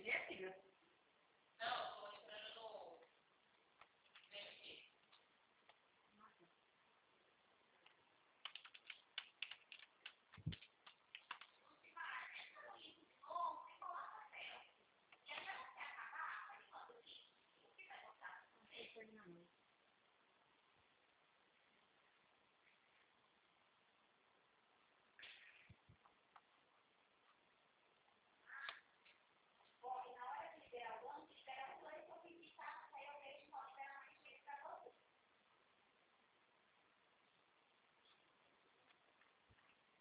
atender, filha? Não, tô entrando no VMT. Foi na mão.